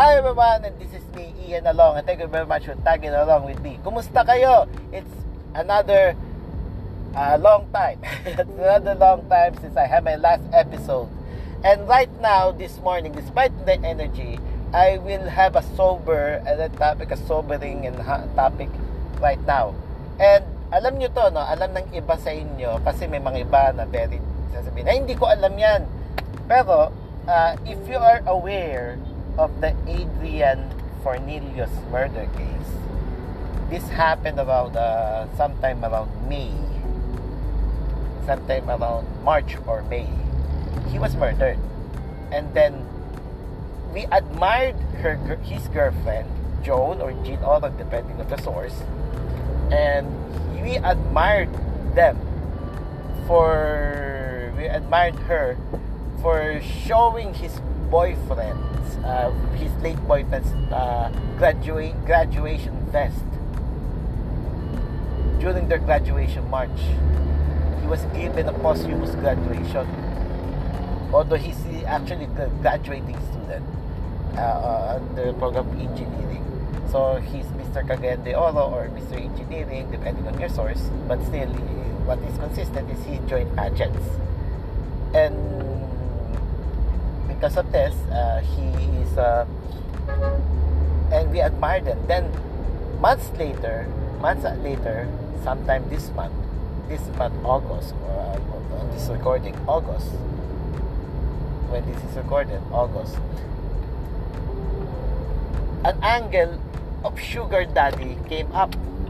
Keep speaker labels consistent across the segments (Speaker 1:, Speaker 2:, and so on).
Speaker 1: Hi everyone, and this is me, Ian Along, and thank you very much for tagging along with me. Kumusta kayo? It's another long time. It's another long time since I had my last episode. And right now, this morning, despite the energy, I will have a sobering topic right now. And alam nyo to, no? Alam ng iba sa inyo, kasi may mga iba na very sasabihin, ay hindi ko alam yan. Pero, if you are aware of the Adrian Fornillos murder case, this happened around sometime around March or May. He was murdered, and then we admired his girlfriend Joan or Jean Orag, depending on the source, and we admired her for showing his late boyfriend's graduation vest during their graduation march. He was given a posthumous graduation, although he's actually a graduating student on the program of engineering. So he's Mr. Cagayan de Oro or Mr. Engineering, depending on your source. But still, what is consistent is he joined pageants, and because of this, he is, and we admired him. Then months later, sometime this month, August, on this recording, August, when this is recorded, August, an angle of sugar daddy came up.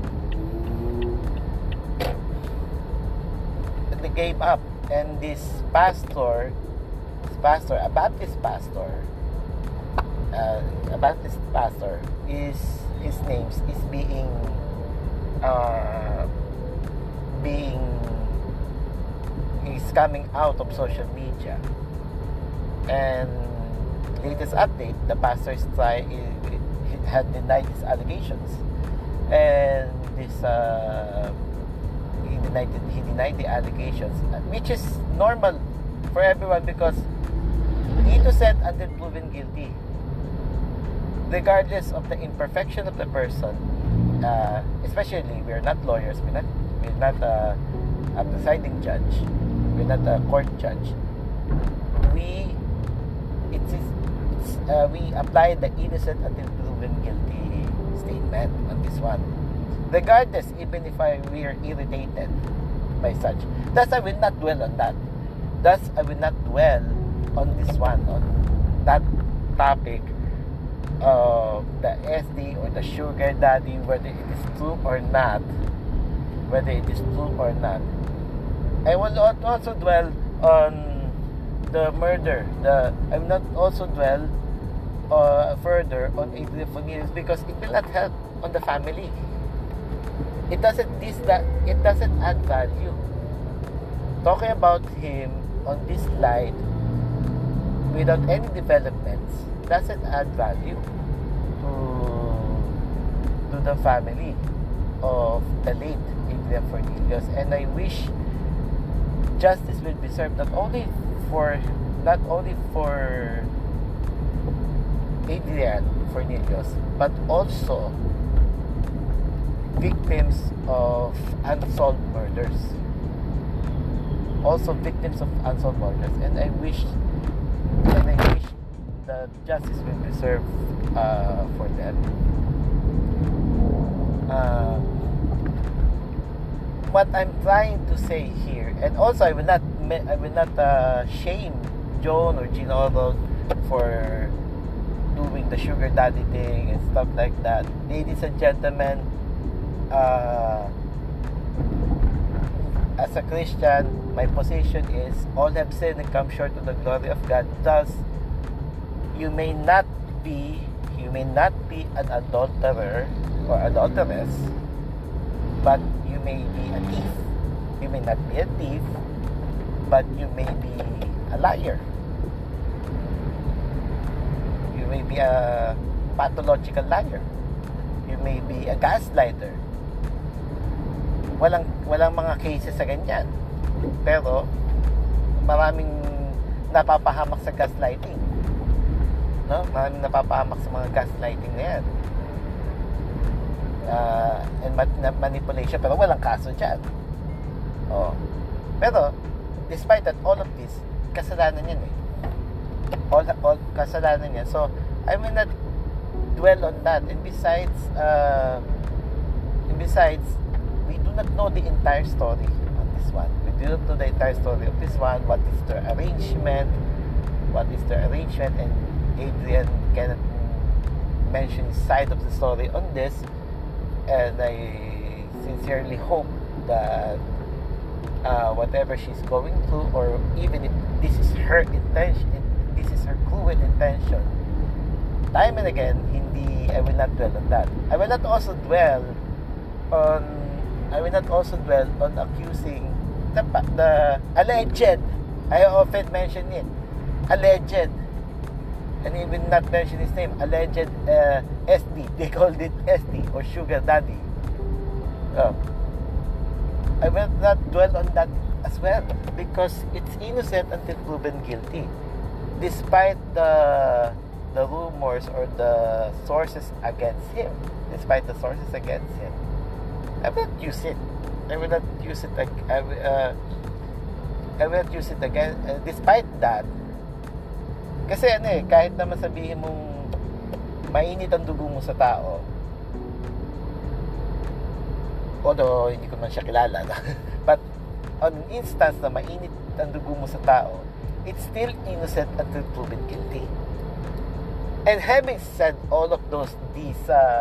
Speaker 1: And this pastor, a Baptist pastor, is his name is he's coming out of social media. And latest update, the pastor had denied his allegations, and he denied the allegations, which is normal for everyone, because innocent until proven guilty, regardless of the imperfection of the person. Especially, we're not lawyers, we're not a presiding judge, we're not a court judge. We apply the innocent until proven guilty statement on this one. Regardless, even if we are irritated by such, thus I will not dwell on that. Thus I will not dwell on this one, on that topic of the SD or the sugar daddy, whether it is true or not. I will not also dwell on the murder. I will not also dwell further on Adrian Fornillos, because it will not help on the family. It doesn't add value. Talking about him on this slide without any developments doesn't add value to the family of the late Adrian Fornillos. And I wish justice will be served not only for Adrian Fornillos, but also victims of unsolved murders. And I wish the justice will be served for them. What I'm trying to say here, and also I will not shame Joan or Gino for doing the sugar daddy thing and stuff like that. Ladies and gentlemen, as a Christian, my position is all have sinned and come short of the glory of God. Thus, you may not be an adulterer or adulteress, but you may be a thief. You may not be a thief, but you may be a liar. You may be a pathological liar. You may be a gaslighter. Walang mga cases sa ganyan. Pero maraming napapahamak sa gaslighting. no? Maraming napapahamak sa mga gaslighting na yan. And manipulation, pero walang kaso dyan. Oh. Pero, despite that, all of this, kasalanan yan eh. All kasalanan yan. So, I will not dwell on that. And besides, we do not know the entire story on this one. We do not know the entire story of this one. What is the arrangement? And Adrian cannot mention his side of the story on this. And I sincerely hope that whatever she's going through, or even if this is her intention, this is her cruel intention, time and again, I will not dwell on that. I will not also dwell on accusing the alleged. I often mention it, alleged, and he will not mention his name, alleged SD. They called it SD, or sugar daddy. I will not dwell on that as well, because it's innocent until proven guilty, despite the rumors or the sources against him. I will not use it. I will not use it again. Despite that, kasi kahit naman sabihin mong mainit ang dugo mo sa tao, although hindi ko man siya kilala, but on an instance na mainit ang dugo mo sa tao, it's still innocent until proven guilty. And having said all of these,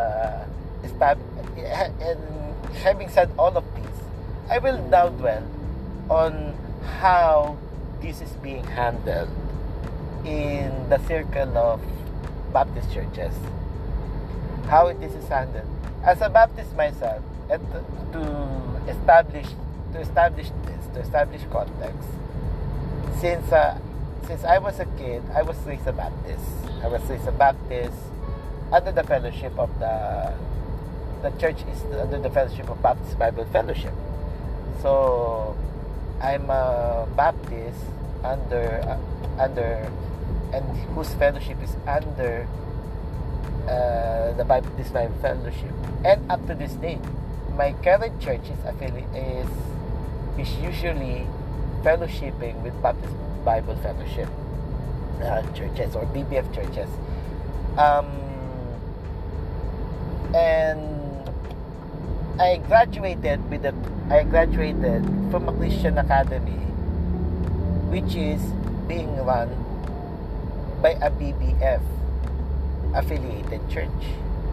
Speaker 1: I will now dwell on how this is being handled in the circle of Baptist churches. How this is handled. As a Baptist myself, and to establish context, since I was a kid, I was raised a Baptist. Under the fellowship of the church is under the fellowship of Baptist Bible Fellowship. So I'm a Baptist under and whose fellowship is under the Baptist Bible Fellowship. And up to this day, my current church is usually fellowshipping with Baptist Bible Fellowship churches, or BBF churches. And I graduated from a Christian academy, which is being run by a BBF affiliated church.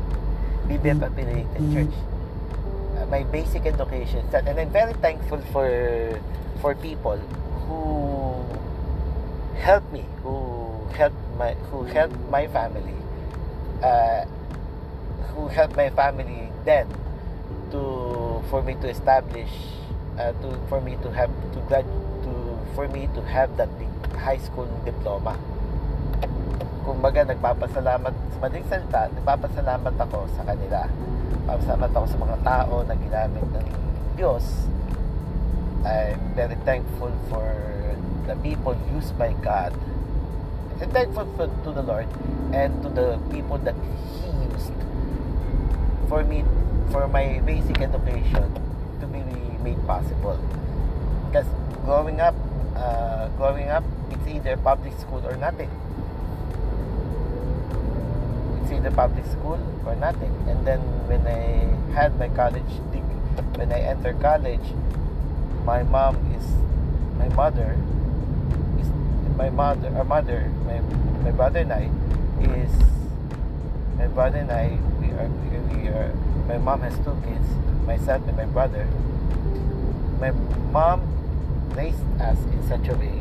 Speaker 1: My basic education, and I'm very thankful for people who helped me, who helped my family then for me to establish for me to have that high school diploma. Kumbaga, nagpapasalamat ako sa kanila. Nagpapasalamat ako sa mga tao na ginamit ng Diyos. I'm very thankful for the people used by God. I'm thankful to the Lord and to the people that He used for my basic education to be made possible. Because growing up, it's either public school or nothing. And then when I entered college, my brother and I, my mom has two kids, myself and my brother. My mom raised us in such a way,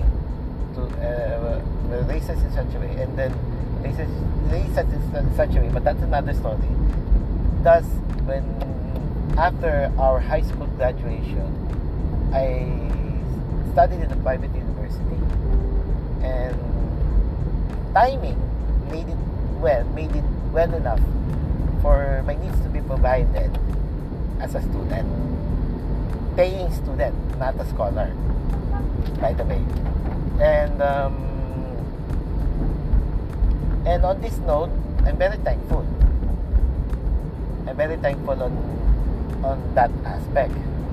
Speaker 1: and then raised us in such a way, but that's another story. Thus, after our high school graduation, I studied in a private university, and timing made it well enough for my needs to be provided as a student, paying student, not a scholar, by the way. And on this note, I'm very thankful. I'm very thankful on that aspect.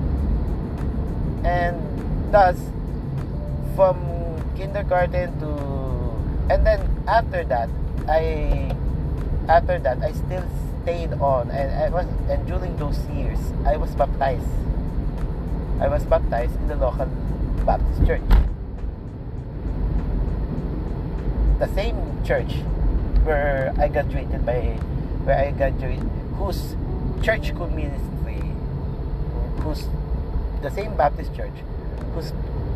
Speaker 1: And thus, from kindergarten to, and then after that I still stayed on, and during those years I was baptized in the local Baptist church, the same church where I graduated, whose church school ministry, whose the same Baptist church whose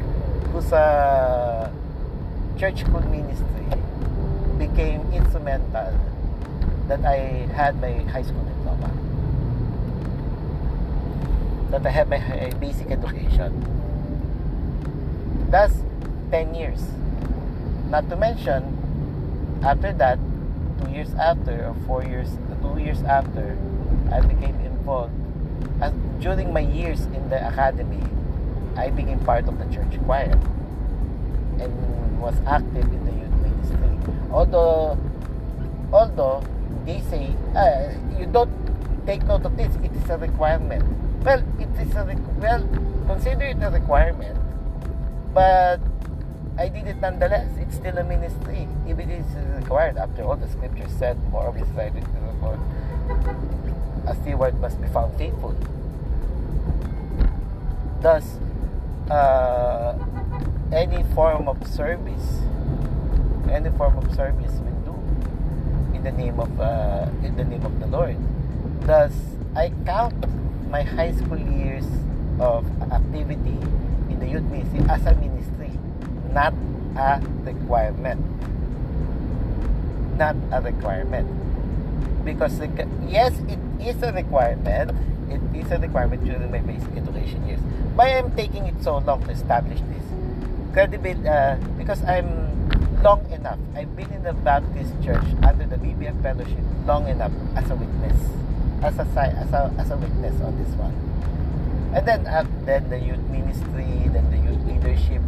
Speaker 1: church school ministry became instrumental that I had my high school diploma, that I had my basic education. That's 10 years. Not to mention, after that, 2 years after, or 2 years after, I became involved. During my years in the academy, I became part of the church choir and was active in the youth ministry. Although they say you don't take note of this, it is a requirement. Well, consider it a requirement, but I did it nonetheless. It's still a ministry, even if it is required. After all, the scripture said, "More is cited to the Lord. A steward must be found faithful." Thus, any form of service we do in the name of the Lord. Thus, I count my high school years of activity in the youth ministry as a ministry, not a requirement. Not a requirement. Because yes, it is a requirement. It is a requirement during my basic education years. Why I'm taking it so long to establish this? Because I'm long enough. I've been in the Baptist church under the BBF fellowship long enough as a witness, as a witness on this one. And then the youth ministry, then the youth leadership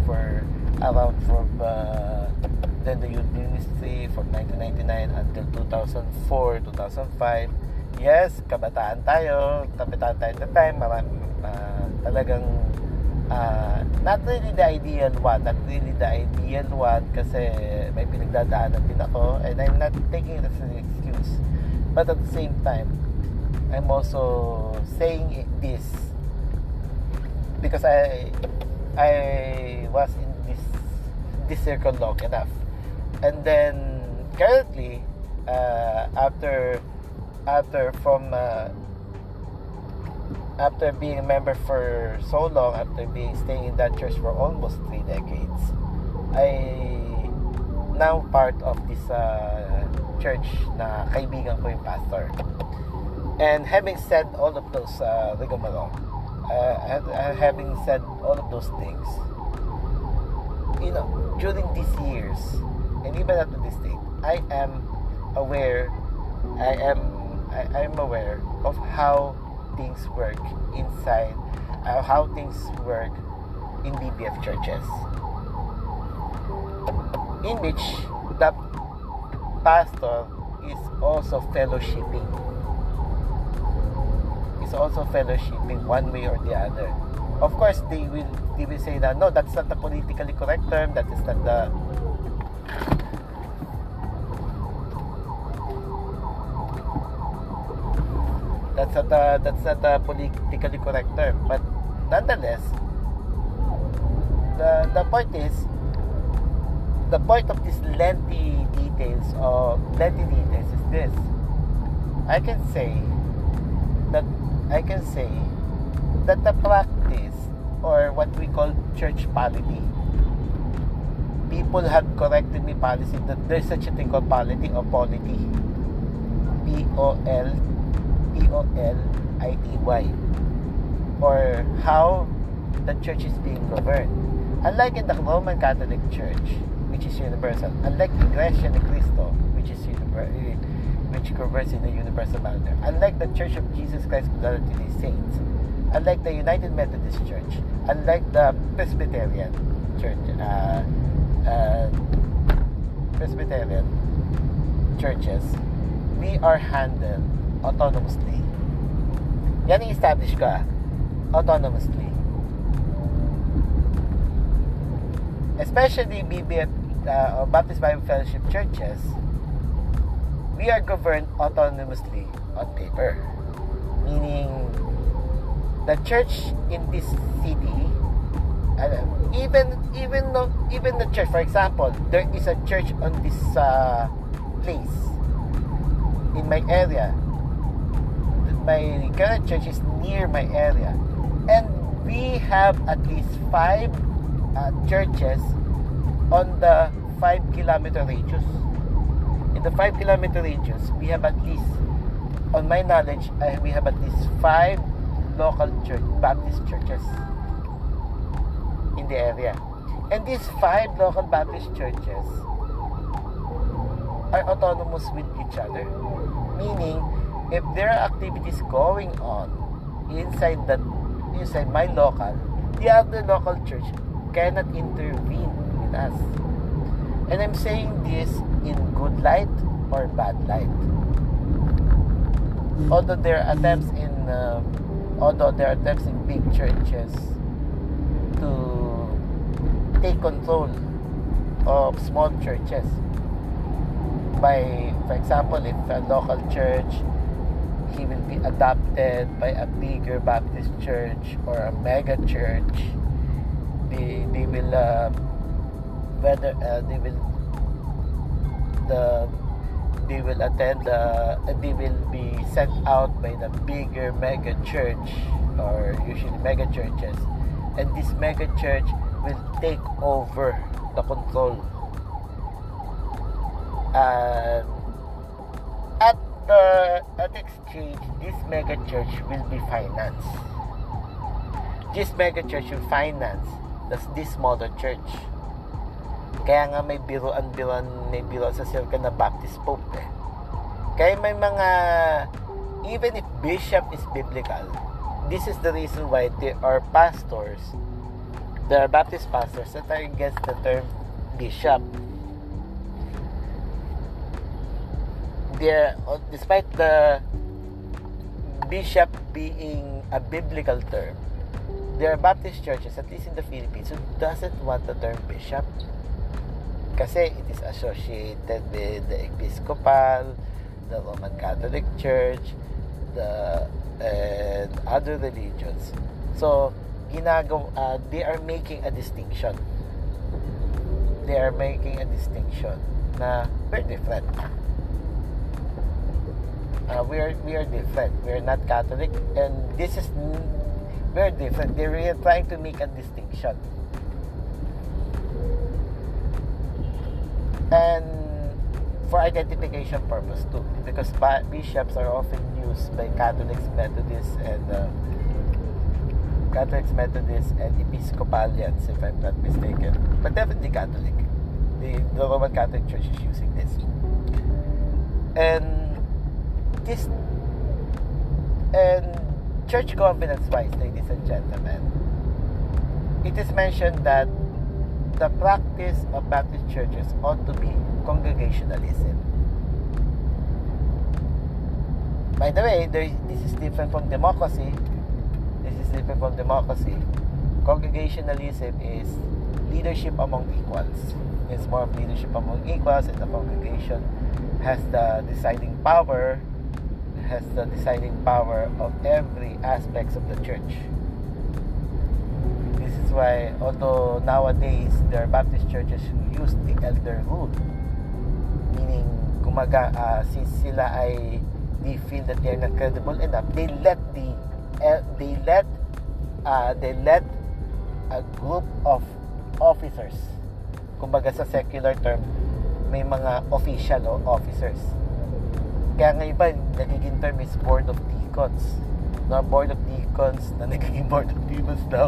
Speaker 1: then the youth ministry from 1999 until 2004, 2005. Yes, kabataan tayo at the time. Talagang not really the ideal one kasi may pinagdadaanan din ako, and I'm not taking it as an excuse. But at the same time, I'm also saying this because I was in this circle long enough. And then currently, after being a member for so long, after staying in that church for almost 3 decades, I now part of this church na kaibigan ko yung pastor. And having said all of those rigmarole, having said all of those things, during these years, and even up to this date, I am aware of how things work inside, how things work in BBF churches, in which the pastor is also fellowshipping. One way or the other. Of course, they will say that no, that's not the politically correct term. That is not the politically correct term. But nonetheless, the point is, the point of these lengthy details is this. I can say that the practice, or what we call church polity, people have corrected me policy, that there's such a thing called polity or polity, Polity, or how the church is being governed. Unlike in the Roman Catholic Church, which is universal, unlike the Iglesia ni Cristo, which governs in a universal manner, unlike the Church of Jesus Christ of Latter-day Saints, unlike the United Methodist Church, unlike the Presbyterian Church, churches, we are handled autonomously. Yan yung establish ko, autonomously. Especially Baptist Bible Fellowship churches, we are governed autonomously on paper. Meaning, the church in this city, even the church, for example, there is a church on this place in my area. My current church is near my area, and we have at least 5 churches on the 5-kilometer radius. In the 5-kilometer radius, we have at least, on my knowledge, we have at least 5 local Baptist churches in the area. And these 5 local Baptist churches are autonomous with each other. Meaning, if there are activities going on inside my local, the other local church cannot intervene with us. And I'm saying this in good light or bad light. Although there are attempts in big churches to take control of small churches by, for example, if a local church, he will be adopted by a bigger Baptist church or a mega church, they will be sent out by the bigger mega church, or usually mega churches, and this mega church will take over the control. At exchange, this mega church will be financed. This mega church will finance this smaller church. Kaya nga may biruan sa circle na Baptist Pope eh. Kaya may mga, even if bishop is biblical, this is the reason why there are Baptist pastors that are against the term bishop. Despite the bishop being a biblical term, there are Baptist churches, at least in the Philippines, who doesn't want the term bishop kasi it is associated with the Episcopal, the Roman Catholic Church, and other religions. So, they are making a distinction. They are making a distinction na we're different. We are different. We are not Catholic, and we're different. They're really trying to make a distinction. And for identification purpose too, because bishops are often used by Catholics, Methodists, and Episcopalians, if I'm not mistaken. But definitely Catholic. The Roman Catholic Church is using this. And church governance-wise, ladies and gentlemen, it is mentioned that the practice of Baptist churches ought to be congregationalism. By the way, this is different from democracy. Congregationalism is leadership among equals. It's more of leadership among equals, and the congregation has the deciding power of every aspects of the church. This is why, although nowadays there are Baptist churches who use the elder rule, meaning since sila they feel that they are not credible enough, they let a group of officers, kumbaga sa secular term, may mga official o officers. Kaya nga iba, nagiging term is Board of Deacons. No, Board of Deacons na nagiging Board of Demons now.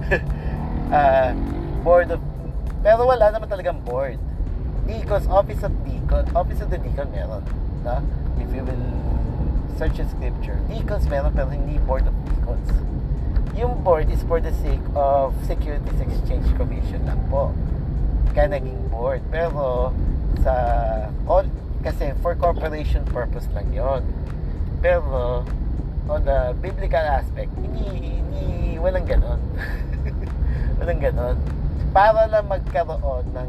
Speaker 1: Pero wala naman talagang board. Deacons, Office of the Deacon meron. No? If you will search in scripture, deacons meron, pero hindi Board of Deacons. Yung board is for the sake of Securities Exchange Commission lang po. Kaya naging board. Pero Kasi for corporation purpose lang yon. Pero on the biblical aspect, walang ganon. Walang ganon. Para lang magkaroon ng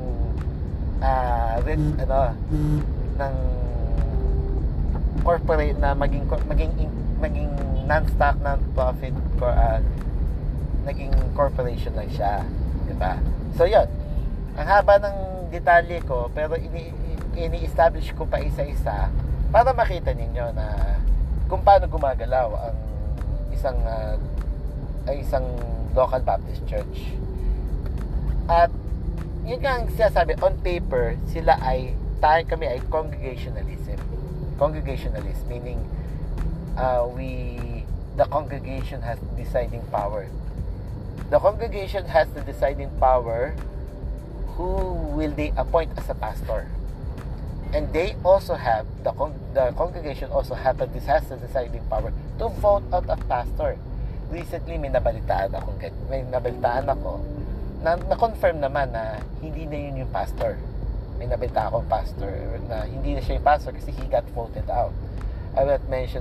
Speaker 1: ng corporate na maging non-stock, non-profit naging corporation lang siya, diba? So yun, ang haba ng detalye ko, pero ini-establish ko pa isa-isa para makita ninyo na kung paano gumagalaw ang isang local Baptist church. At yun nga ang sinasabi, on paper kami ay congregationalist, meaning the congregation has deciding power. The congregation has the deciding power who will they appoint as a pastor. And they also have, the congregation also has the deciding power to vote out a pastor. Recently, may nabalitaan ako na-confirm naman na hindi na yun yung pastor. May nabalitaan akong pastor na hindi na siya yung pastor kasi he got voted out. I will not mention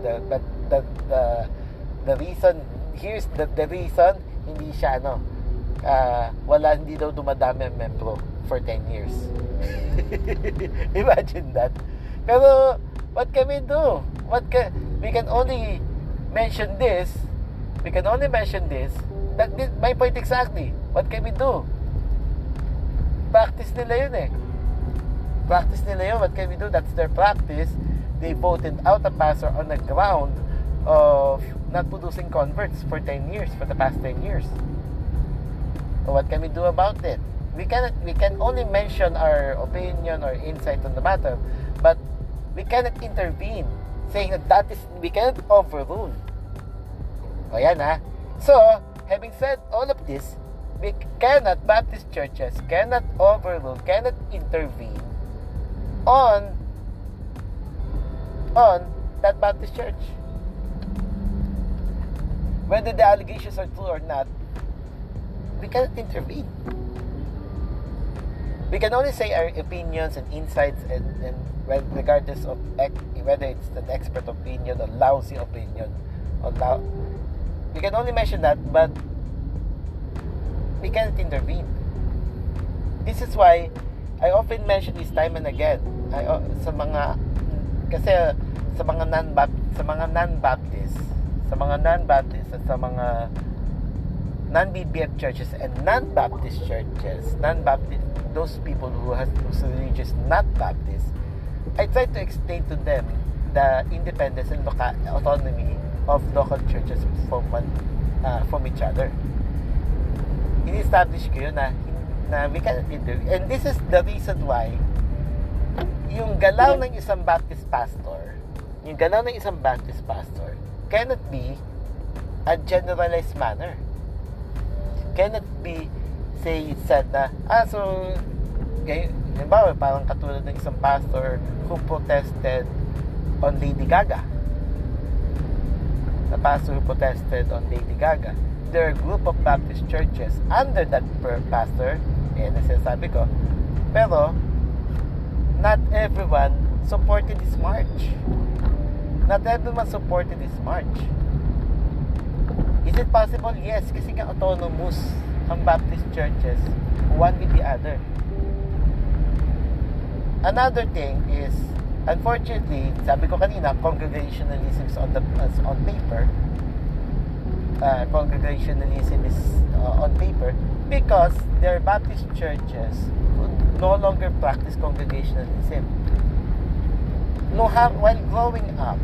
Speaker 1: the reason. Here's the reason. Hindi siya hindi daw dumadami ang membro for 10 years. Imagine that. Pero what can we do? We can only mention this. My point exactly. What can we do? Practice nila yun. What can we do? That's their practice. They voted out a pastor on the ground of not producing converts for the past 10 years. So what can we do about it? We can only mention our opinion or insight on the matter, but we cannot intervene, saying that we cannot overrule. O yan So, having said all of this, Baptist churches cannot overrule, cannot intervene on that Baptist church. Whether the allegations are true or not, we cannot intervene. We can only say our opinions and insights, and regardless of whether it's an expert opinion or lousy opinion, we can only mention that, but we cannot intervene. This is why I often mention this time and again. Sa mga non-Baptist at sa mga non-BBF churches and non-Baptist churches, those people whose religious not Baptist, I try to explain to them the independence and autonomy of local churches from each other. In-establish ko yun na we cannot intervene. And this is the reason why yung galaw ng isang Baptist pastor cannot be a generalized manner. Cannot be said na, halimbawa, parang katulad ng isang pastor who protested on Lady Gaga. The pastor who protested on Lady Gaga. There are a group of Baptist churches under that pastor, nasasabi ko, pero not everyone supported this march. Not everyone supported this march. Is it possible? Yes, kasi nga autonomous ang Baptist churches, one with the other. Another thing is, unfortunately, sabi ko kanina, congregationalism is on paper. Congregationalism is on paper because there are Baptist churches who no longer practice congregationalism. While growing up,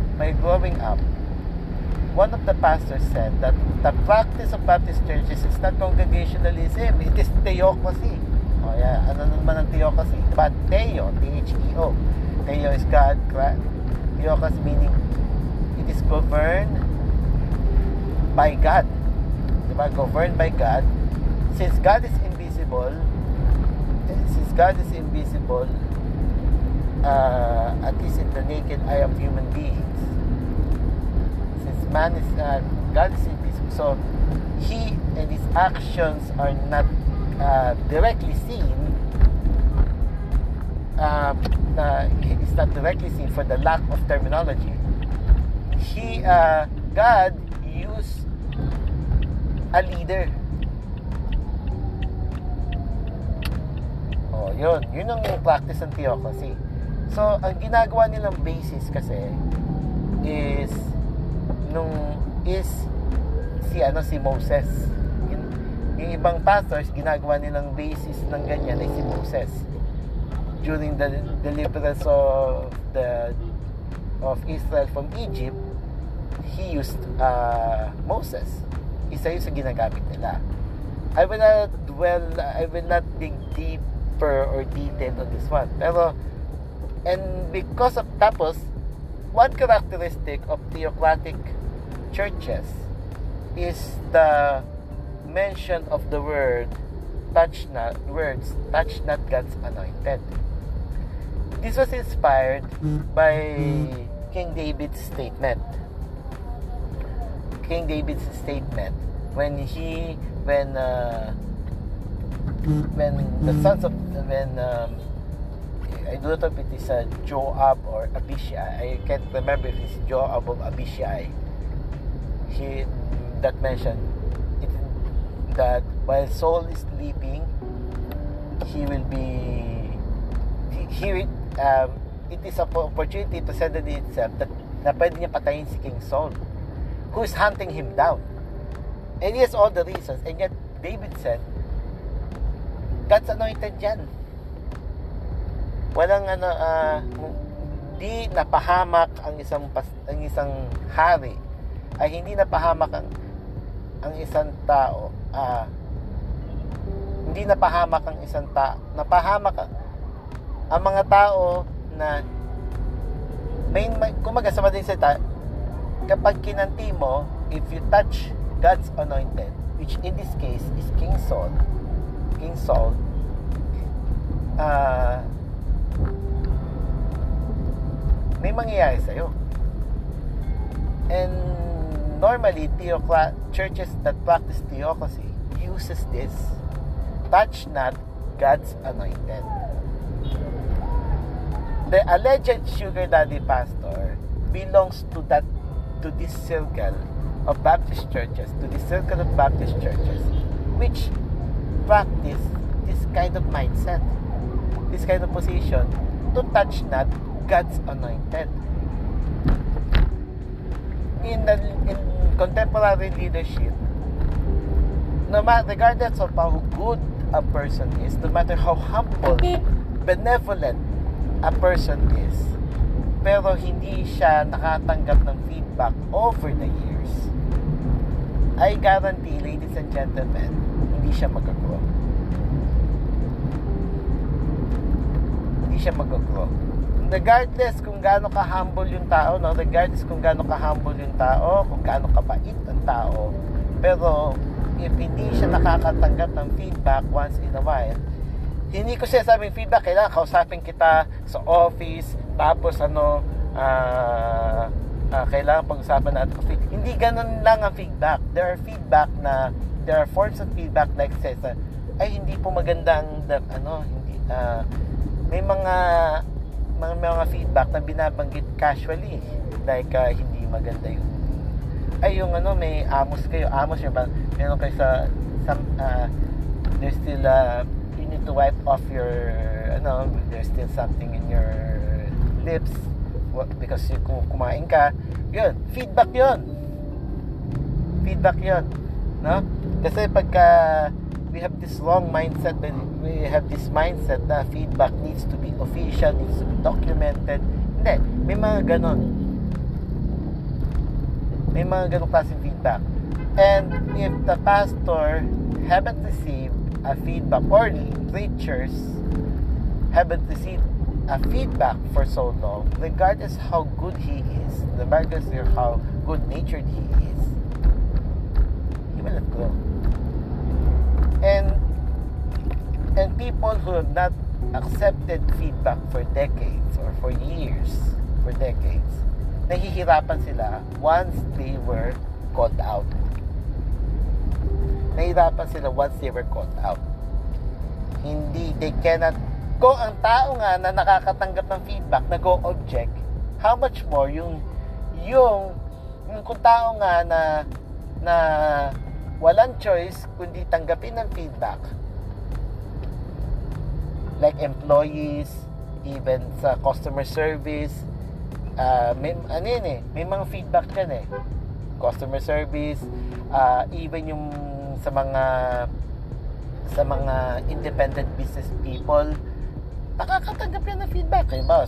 Speaker 1: one of the pastors said that the practice of Baptist churches is not congregationalism, it is theocracy. Oh yeah, ano naman ang theocracy? But theo, T-H-E-O. Theo is God. Theocracy meaning it is governed by God. Diba? Governed by God. Since God is invisible, at least in the naked eye of human beings, since man is God is invisible, so he and his actions are not directly seen. is not directly seen for the lack of terminology. God used a leader. Oh, yun ang practice ng theocracy. So, ang ginagawa nilang basis kasi is si Moses. Yung ibang pastors, ginagawa nilang basis ng ganyan ay si Moses. During the deliverance of Israel from Egypt, he used Moses. Isa yun sa ginagamit nila. I will not dig deeper or detailed on this one. Pero, and because of tapos, one characteristic of theocratic churches is the mention of the touch not God's anointed. This was inspired by King David's statement. When the sons of I don't know if it is Joab or Abishai. I can't remember if it's Joab or Abishai. That mentioned it, that while Saul is sleeping, it is an opportunity presented itself na pwede niya patayin si King Saul, who is hunting him down. And he has all the reasons, and yet David said, God's anointed yan. Walang di napahamak ang isang hari, ay hindi napahamak ang isang tao. Hindi napahamak ang isang tao. Napahamak ang mga tao na kumaga sa madaling salita, kapag kinanti mo, if you touch God's anointed, which in this case is King Saul, may mangyayari sa'yo. And normally, churches that practice theocracy uses this, touch not God's anointed. The alleged sugar daddy pastor belongs to this circle of Baptist churches, which practice this kind of mindset, this kind of position, to touch not God's anointed. In contemporary leadership, regardless of how good a person is, no matter how humble, benevolent a person is, pero hindi siya nakatanggap ng feedback over the years, I guarantee, ladies and gentlemen, hindi siya mag-grow. Regardless kung gaano ka-humble yung tao, kung gaano kabait ang tao, pero if hindi siya nakakatanggap ng feedback once in a while, hindi ko siya sabing feedback, kailangan kausapin kita sa office, tapos kailangan pag-usapan natin. Hindi ganun lang ang feedback. There are forms of feedback like says, ay hindi po magandang may mga feedback na binabanggit casually, like hindi maganda yung may amos yung meron kayo sa there's still you need to wipe off your there's still something in your lips because kung kumain ka, feedback yun, no? Kasi pagka we have this wrong mindset, we have this mindset na feedback needs to be official, needs to be documented. Hindi, may mga ganong klaseng feedback. And if the pastor haven't received a feedback, or preachers haven't received a feedback for so long, regardless how good he is, regardless of how good-natured he is, he will not grow. And people who have not accepted feedback for decades or for years, nahihirapan sila once they were called out. They cannot Kung ang tao nga na nakakatanggap ng feedback nag-o-object, how much more yung kung tao nga na walang choice kundi tanggapin ng feedback, like employees, even sa customer service, may mga feedback dyan customer service, even yung sa mga independent business people, nakakatanggap yan ng feedback. Halimbawa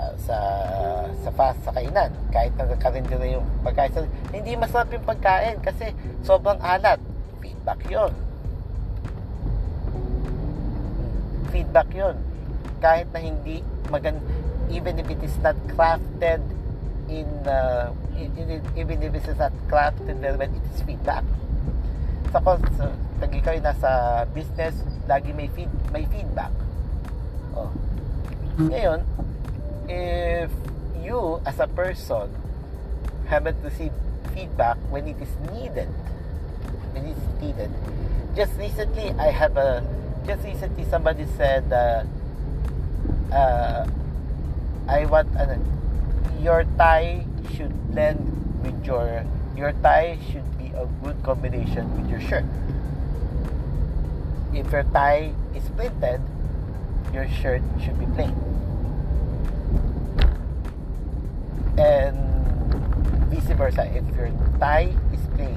Speaker 1: sa kainan, kahit nagkakarindira yung pagkain, hindi masarap yung pagkain kasi sobrang alat, feedback yun. Kahit na hindi even if it is not crafted even if it is not crafted well, it is feedback. So pag ikaw nasa business, lagi may feedback. Ngayon, if you as a person haven't received feedback when it is needed, just recently somebody said I want your tie should blend with your tie should be a good combination with your shirt. If your tie is printed, your shirt should be plain. And vice versa. If your tie is plain,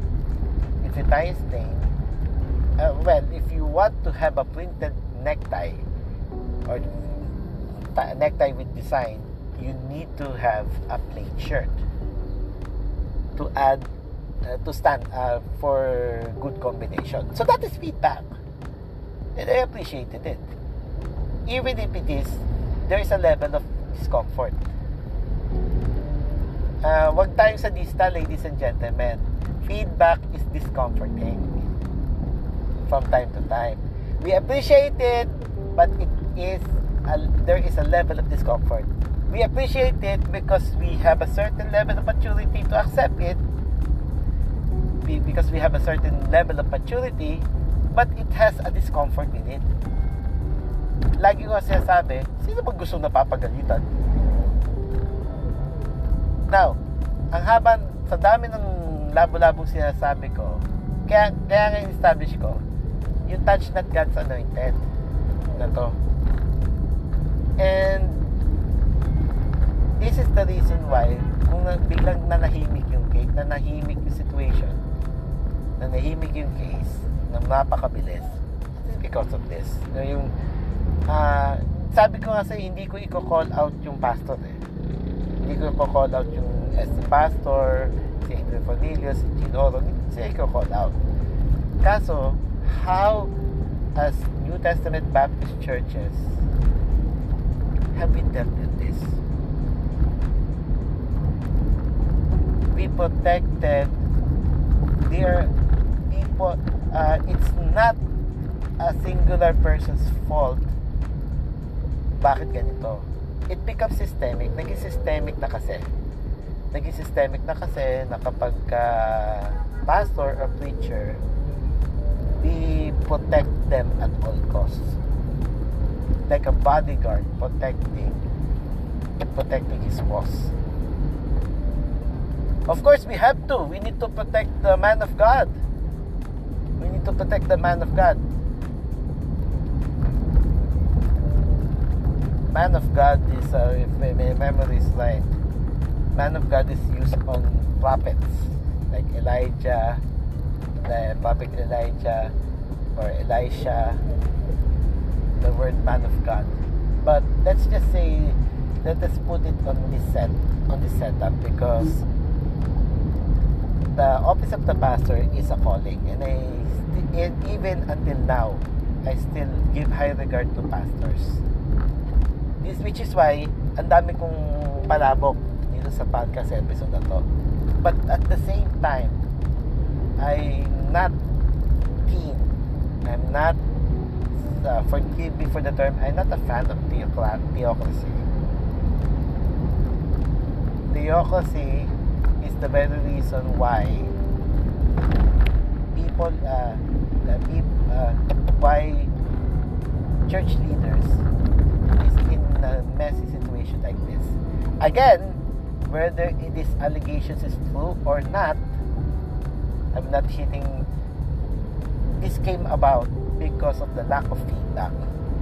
Speaker 1: if you want to have a printed necktie or necktie with design, you need to have a plain shirt to add to stand for good combination. So that is feedback, and I appreciated it. Even if there is a level of discomfort. Wag tayong sadista, ladies and gentlemen. Feedback is discomforting from time to time. We appreciate it, but there is a level of discomfort. We appreciate it because we have a certain level of maturity to accept it, because we have a certain level of maturity, but it has a discomfort in it. Lagi ko sinasabi, sino ba gusto napapagalitan? Now, sa dami ng labo-labong sinasabi ko, kaya nga establish ko yung touch not God's anointed na to. And this is the reason why kung biglang nanahimik yung situation, nanahimik yung case na napakabilis, it's because of this. Sabi ko nga hindi ko i-call out yung pastor hindi ko i-call out yung pastor, si Adrian Fornilio, si Ginoro, hindi siya i-call out. Kaso, how as New Testament Baptist churches have we dealt with this? We protected their people. It's not a singular person's fault. Bakit ganito? It becomes systemic. Naging systemic na kasi na kapag pastor or preacher, we protect them at all costs. Like a bodyguard protecting his boss. Of course, we have to. We need to protect the man of God. Man of God is, if my memory is right, man of God is used on prophets like Elijah, the prophet Elijah or Elisha, the word man of God. But let's just say, let us put it on this setup, because the office of the pastor is a calling, and even until now, I still give high regard to pastors. Which is why ang dami kong palabok dito sa podcast episode na to. But at the same time, I'm not forgive me for the term, I'm not a fan of theocracy. Theocracy is the very reason why church leaders is in a messy situation like this. Again, whether these allegations is true or not, I'm not hitting. This came about because of the lack of feedback.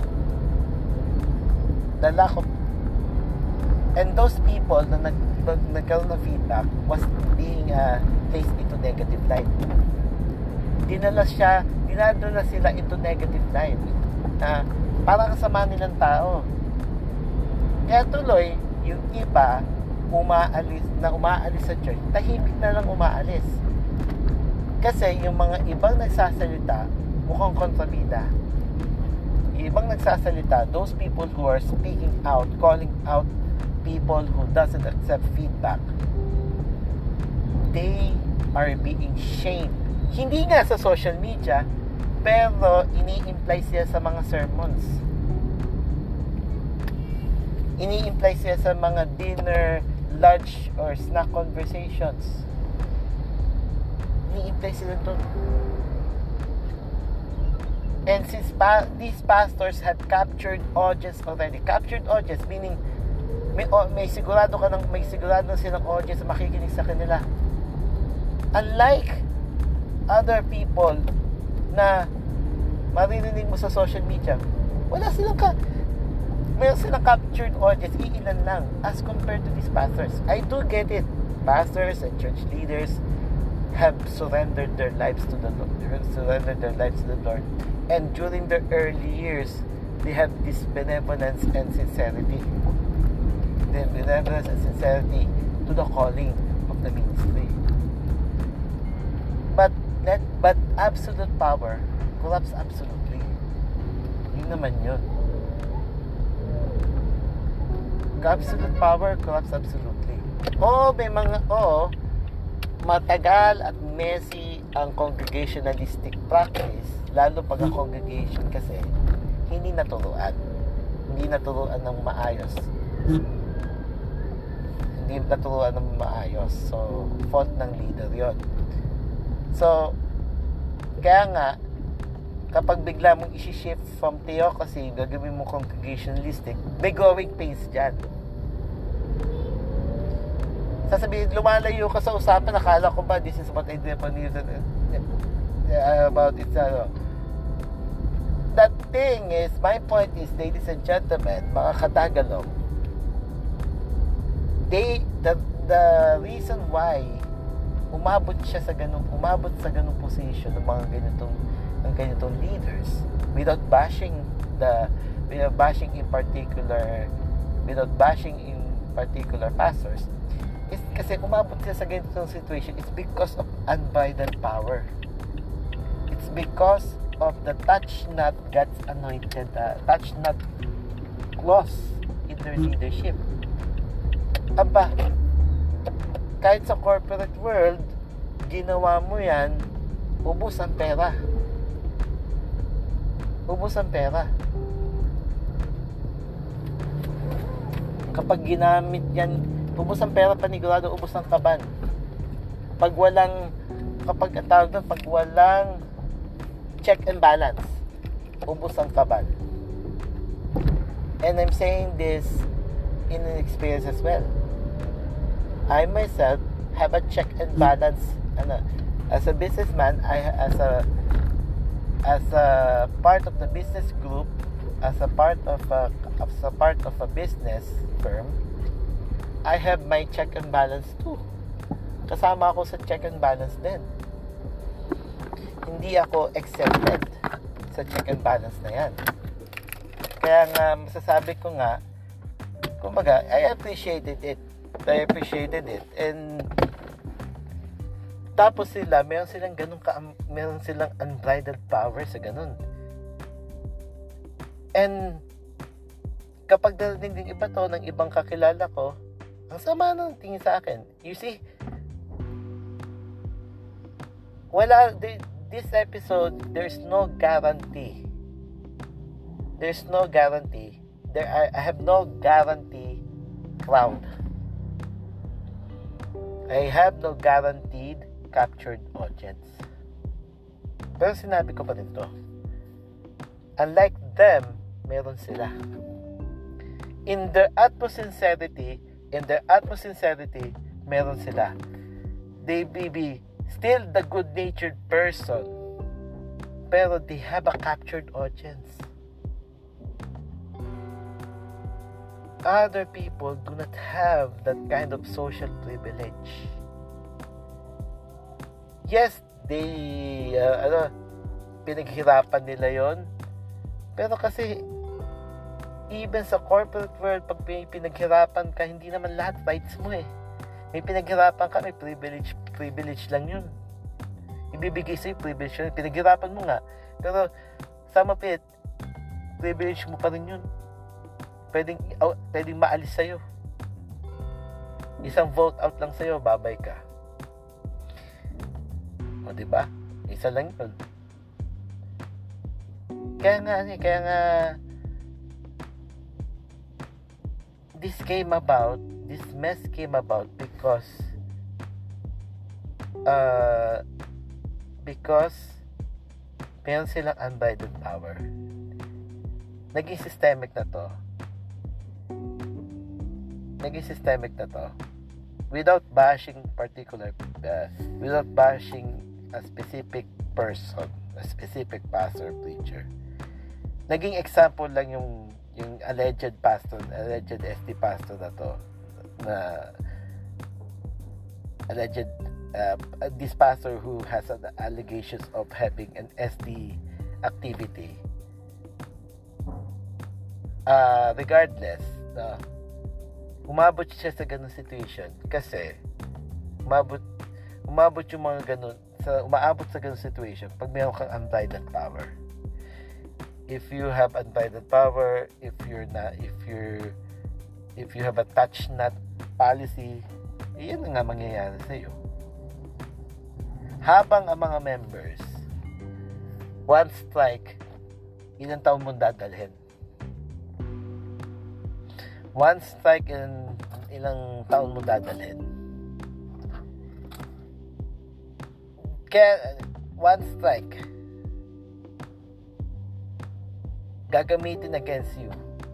Speaker 1: The lack of, and those people na nagkaroon ng feedback was being placed into negative light. Dinala sila into negative light. Parang kasama nilang tao. Kaya tuloy, yung iba umaalis sa church, tahimik na lang umaalis. Kasi yung mga ibang nagsasalita, mukhang kontrabida. Yung ibang nagsasalita, those people who are speaking out, calling out people who doesn't accept feedback, they are being shamed. Hindi nga sa social media, pero ini-imply siya sa mga sermons. Ini-imply siya sa mga dinner, lunch, or snack conversations. Ini-imply sila doon. And since these pastors had captured audience already, captured audience meaning may sigurado silang audience na makikinig sa kanila. Unlike other people na maririnig mo sa social media, mayroon silang captured audience, iilan lang as compared to these pastors. I do get it. Pastors and church leaders have surrendered their lives to the Lord. And during their early years, they have this benevolence and sincerity. To the calling of the ministry. But absolute power corrupts absolutely. Yun naman yun. Absolute power corrupts absolutely. Matagal at messy ang congregationalistic practice, lalo pag ang congregation kasi hindi naturuan ng maayos. So, fault ng leader yon. So, kaya nga, kapag bigla mong isi-shift from theocracy, gagawin mo congregationalistic, may growing pains dyan. Sasabihin, lumalayo ka sa usapan, nakala ko ba, this is what I did about it. That thing is, my point is, ladies and gentlemen, mga katagalog, the reason why umabot sa ganung position ng mga ganitong leaders without bashing in particular pastors is kasi umabot sila sa ganitong situation. It's because of unbridled power. It's because of the touch not God's anointed, touch not clause in their leadership. Aba, kahit sa corporate world, ginawa mo yan, ubos ang pera. Kapag ginamit yan, ubos ang pera, panigurado, ubos ang kaban. Pag walang check and balance, ubos ang kaban. And I'm saying this in an experience as well. I myself have a check and balance. As a businessman, as a part of the business group, as a part of a business firm, I have my check and balance too. Kasama ako sa check and balance din. Hindi ako exempted sa check and balance na yan. Kaya nga, masasabi ko nga, kumbaga, I appreciated it. And tapos meron silang unbridled power sa ganun. And kapag narinig ng iba to, ng ibang kakilala ko, ang sama ng tingin sa akin. You see, this episode, there's no guarantee. I have no guarantee crowd. I have no guaranteed captured audience. Pero sinabi ko pa rin to. Unlike them, meron sila. In their utmost sincerity, meron sila. They may be still the good-natured person, pero they have a captured audience. Other people do not have that kind of social privilege. Yes, they, pinaghirapan nila yon. Pero kasi, even sa corporate world, pag pinaghirapan ka, hindi naman lahat rights mo eh. May pinaghirapan ka, may privilege lang yun. Ibibigay sa'yo privilege yun. Pinaghirapan mo nga. Pero, sa mapit, privilege mo pa rin yun. Pwedeng maalis sa'yo. Isang vote out lang sa'yo, babay ka. O, diba? Isa lang yun. Kaya nga, this mess came about because meron silang unbridled power. Naging systemic na to without bashing a specific person, a specific pastor, preacher. Naging example lang yung alleged SD pastor na to, na this pastor who has an allegations of having an SD activity. Regardless, umabot siya sa ganung situation kasi umaabot sa ganung situation pag mayroon kang unbridled power. If you have unbridled power, if you have a touch not policy, iyan nga mangyayari sa iyo. Habang ang mga members, one strike, ilang taon mong dadalhin? One strike, ilang taon mo dadalhin? Kaya, one strike, gagamitin against you.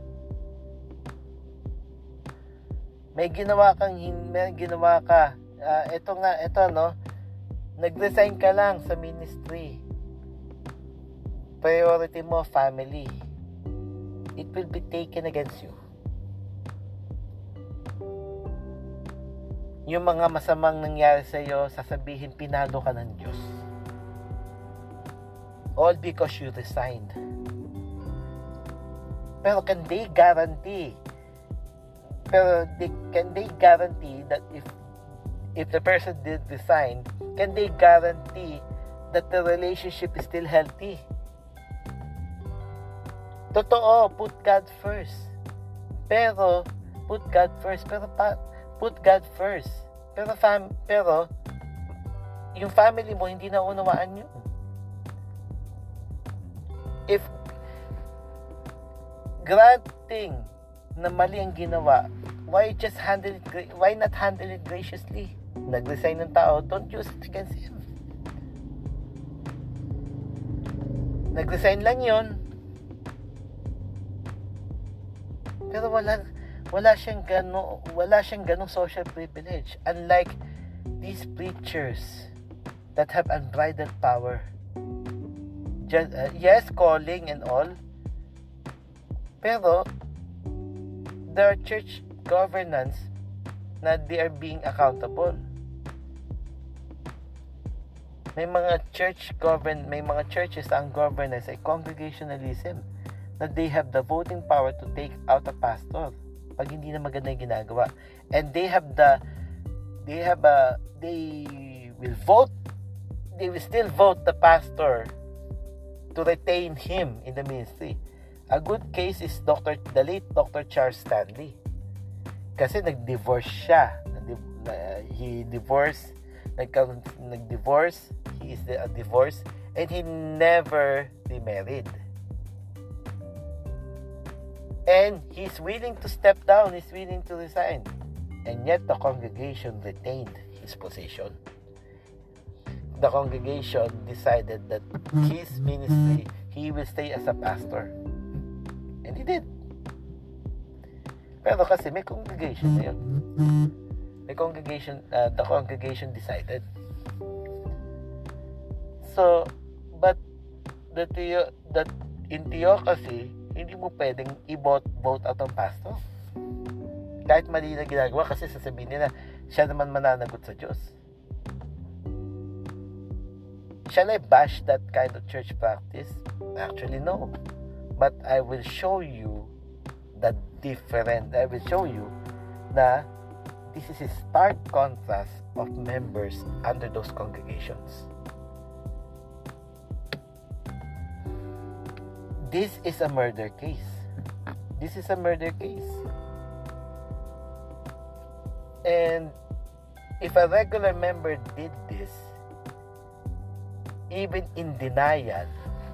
Speaker 1: May ginawa ka, nag-resign ka lang sa ministry. Priority mo, family. It will be taken against you. Yung mga masamang nangyari sa iyo, sasabihin pinalo ka ng Diyos. All because you resigned. Pero can they guarantee that if the person did resign, can they guarantee that the relationship is still healthy? Totoo, put God first. Pero yung family mo hindi na unawaan yun. If granting na mali ang ginawa, why not handle it graciously? Nag-resign ng tao, don't use it against him. Nag-resign lang yun. Pero wala siyang ganong social privilege, unlike these preachers that have unbridled power. Yes, calling and all, pero their church governance na they are being accountable. May mga churches ang governance ay congregationalism, na they have the voting power to take out a pastor pag hindi na maganda yung ginagawa, and they will still vote the pastor to retain him in the ministry. A good case is the late Dr. Charles Stanley, kasi nag-divorce siya. Nag-divorce, he is a divorce, and he never remarried. And he's willing to step down, he's willing to resign. And yet the congregation retained his position. The congregation decided that his ministry, he will stay as a pastor. And he did. Pero kasi may congregation na yun. May congregation, the congregation decided. So, but that in theocracy, hindi mo pwedeng vote out ang pastor. Kahit mali na ginagawa kasi sasabihin nila, siya naman mananagot sa Diyos. Shall I bash that kind of church practice? Actually, no. But I will show you the different. I will show you na this is a stark contrast of members under those congregations. This is a murder case. This is a murder case. And if a regular member did this, even in denial,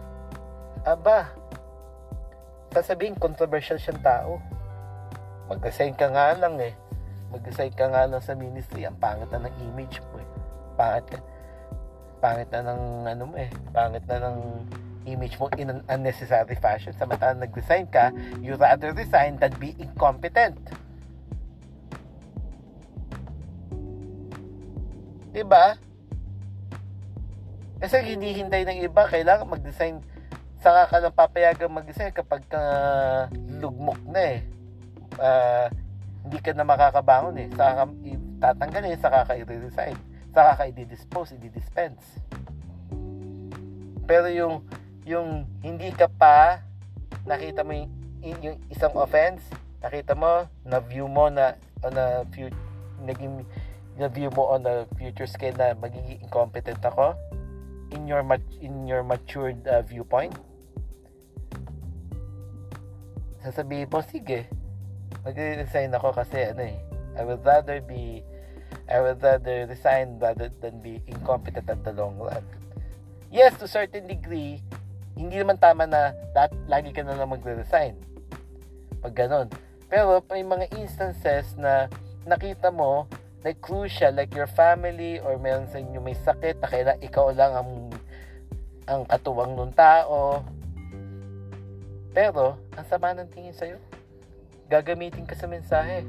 Speaker 1: sasabihin controversial siyang tao. Mag-resign ka nga lang Mag-resign ka nga lang sa ministry. Ang pangit na ng image mo Pangit na ng Pangit na ng image mo in an unnecessary fashion. Samantalang nag-resign ka, you rather resign than be incompetent. Diba? Kasi hinihintay ng iba, kailangan mag-design, saka ka lang papayagang mag-design kapag lugmok na hindi ka na makakabangon saka ka tatanggalin, saka ka i-resign, saka ka i-dispose, i-dispense. Pero yung hindi ka pa nakita mo yung isang offense, nakita mo, na-view mo na on a na-view mo on a future scale na magiging incompetent ako in your matured viewpoint, sasabihin mo, sige, mag-resign ako kasi I would rather resign rather than be incompetent at the long run. Yes, to a certain degree, hindi naman tama na lagi ka na lang magre-resign pag ganon. Pero may mga instances na nakita mo like crucial, like your family or meron sa inyo may sakit na kailangan ikaw lang ang katuwang nung tao, pero ang sama ng tingin sa'yo, gagamitin ka sa mensahe.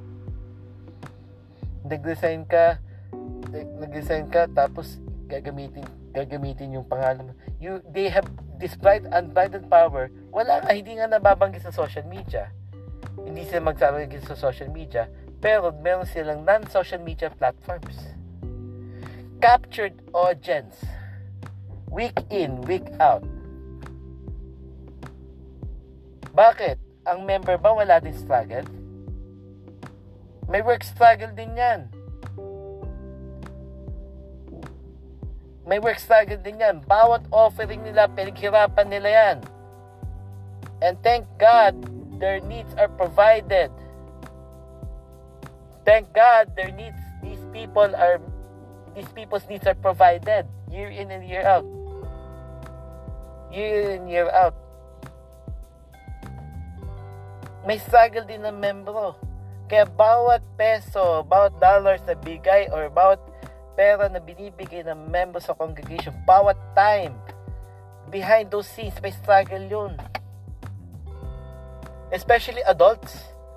Speaker 1: Nag-resign ka tapos gagamitin yung pangalan mo. They have this unbridled power. Hindi nga nababanggit sa social media. Hindi sila magsabanggit sa social media, pero meron silang non-social media platforms. Captured audience. Week in, week out. Bakit? Ang member ba wala din struggle? May work struggle din yan. Bawat offering nila, pinaghirapan nila yan. And thank God, their needs are provided. Thank God, these people's needs are provided year in and year out. May struggle din ng membro. Kaya bawat peso, bawat dollars na bigay or bawat pera na binibigay ng member sa congregation, bawat time, behind those scenes, may struggle yun. Especially adults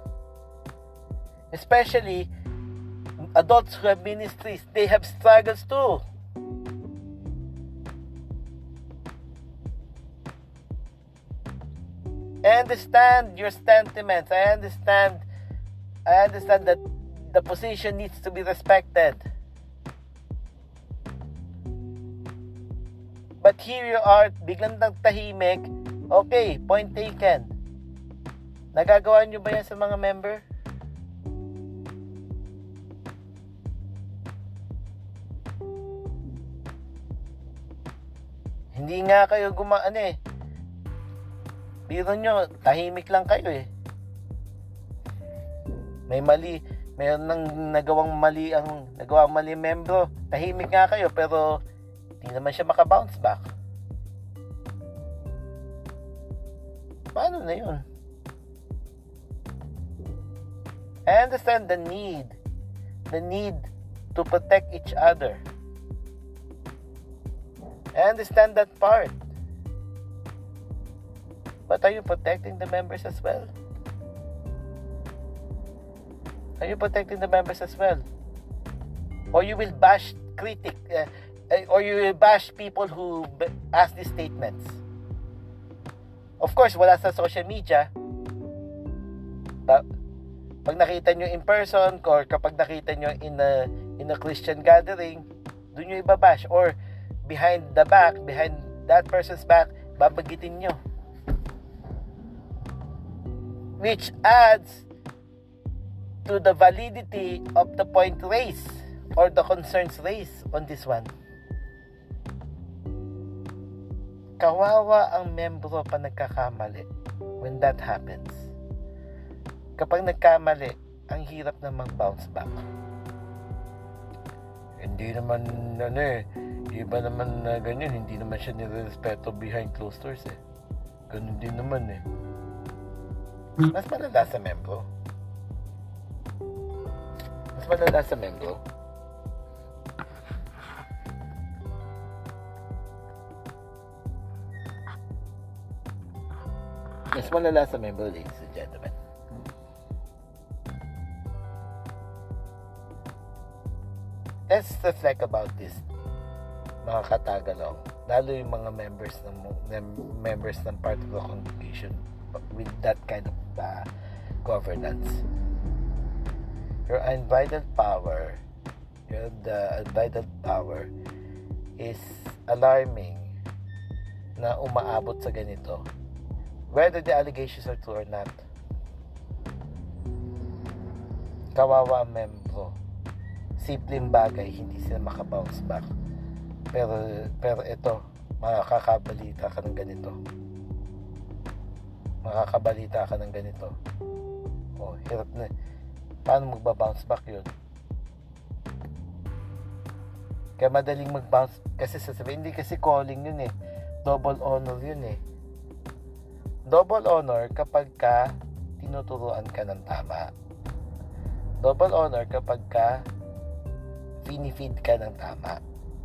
Speaker 1: who have ministries, they have struggles too. I understand your sentiments. I understand that the position needs to be respected. But here you are, biglang nagtahimik. Okay, point taken. Nagagawa nyo ba yan sa mga member? Hindi nga kayo biro nyo, tahimik lang kayo Mayroon nang nagawang mali membro, tahimik nga kayo, pero hindi naman siya makabounce back. Paano na yun? I understand the need to protect each other. I understand that part. But are you protecting the members as well? Are you protecting the members as well? Or you will bash or you will bash people who ask these statements? Of course, wala sa social media. Pag nakita nyo in person or kapag nakita nyo in a Christian gathering, doon nyo ibabash. Or behind that person's back, babagitin nyo. Which adds to the validity of the point raised or the concerns raised on this one. Kawawa ang membro pa nagkakamali when that happens. Kapag nagkamali, ang hirap na mag-bounce back. Hindi naman, iba naman na ganyan, hindi naman siya nirespeto behind closed doors eh. Ganun din naman eh. Mas malala sa membro. Mas malala sa membro. Mas malala sa membro, ladies and gentlemen. Let's reflect about this, mga katagalong. Lalo yung mga members ng part of the congregation with that kind of governance. Your unbridled power is alarming na umaabot sa ganito. Whether the allegations are true or not. Kawawa ang membro. Simpleng bagay, hindi sila makabounce back. Pero ito, makakabalita ka ng ganito. Oh, hirap na. Paano magbabounce back yun? Kaya madaling mag-bounce. Kasi sasabihin, hindi kasi calling yun eh. Double honor yun eh. Double honor kapag ka tinuturuan ka ng tama. Double honor kapag ka finifeed ka ng tama.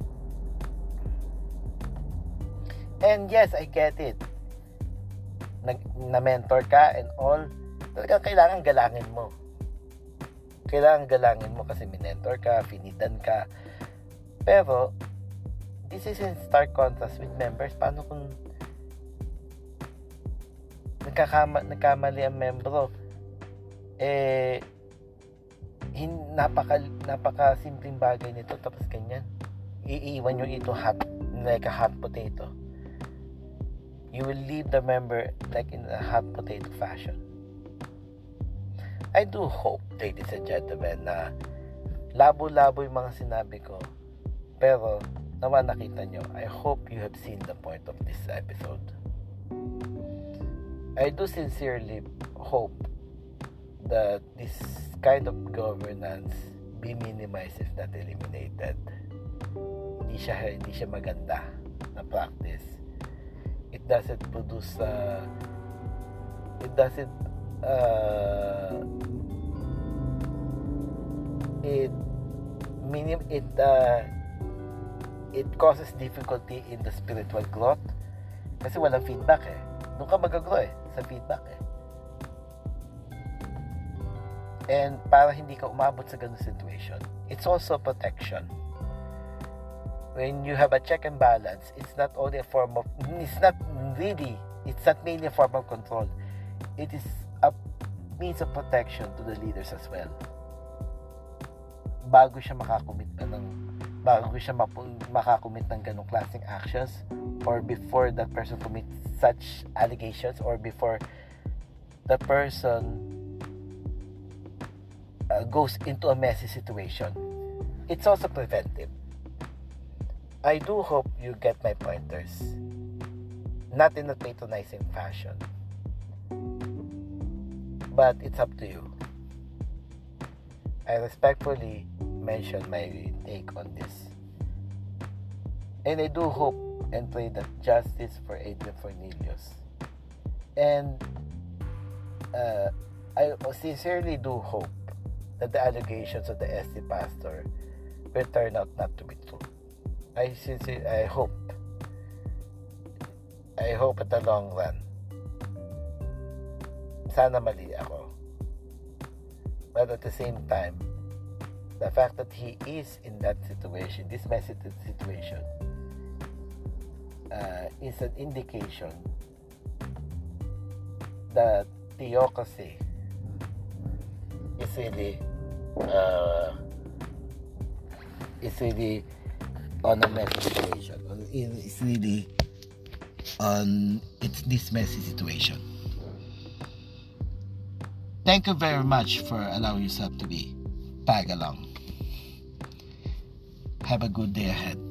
Speaker 1: And yes, I get it. Na-mentor ka and all. Talagang kailangan galangin mo. Kasi minentor ka, finidan ka. Pero, this is in stark contrast with members. Paano kung nagkamali ang membro? Napaka simpleng bagay nito, tapos ganyan. Iiwan nyo ito like a hot potato. You will leave the member like in a hot potato fashion. I do hope, ladies and gentlemen, na labo-labo yung mga sinabi ko. Pero, naman nakita nyo, I hope you have seen the point of this episode. I do sincerely hope that this kind of governance be minimized if not eliminated. Hindi siya maganda na practice. It doesn't produce it causes difficulty in the spiritual growth kasi walang feedback eh. Doon ka mag-grow eh, sa feedback eh. And para hindi ka umabot sa ganung situation, it's also protection. When you have a check and balance, it's not mainly a form of control. It is a means of protection to the leaders as well. Bago siya makakomit ng ganong klaseng actions, or before that person commits such allegations, or before the person goes into a messy situation. It's also preventive. I do hope you get my pointers. Not in a patronizing fashion. But it's up to you. I respectfully mention my take on this. And I do hope and pray that justice for Adrian Fornelius. And I sincerely do hope that the allegations of the SC pastor will turn out not to be true. I hope at the long run sana mali ako. But at the same time, the fact that he is in that situation, this messy situation, is an indication that theocracy is really on a messy situation. It's really on this messy situation. Thank you very much for allowing yourself to be tag along. Have a good day ahead.